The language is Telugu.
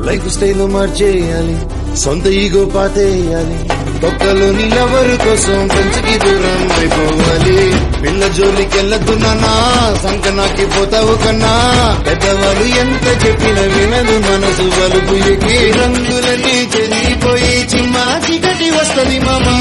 లైఫ్ స్టైల్ మార్చేయాలి, సొంత ఈగో పాతేయాలి, తొక్కలోని లవర్ కోసం పెంచుకి దూరం అయిపోవాలి. పిల్ల జోలికెళ్ళద్దు నాన్నా, సంకనాకి పోతావు కన్నా, పెద్దవాళ్ళు ఎంత చెప్పిన వినదు మనసు వలుపు ఎక్కి, రంగులన్నీ చెరిగిపోయి చిమ్మా చీకటి వస్తది మామా.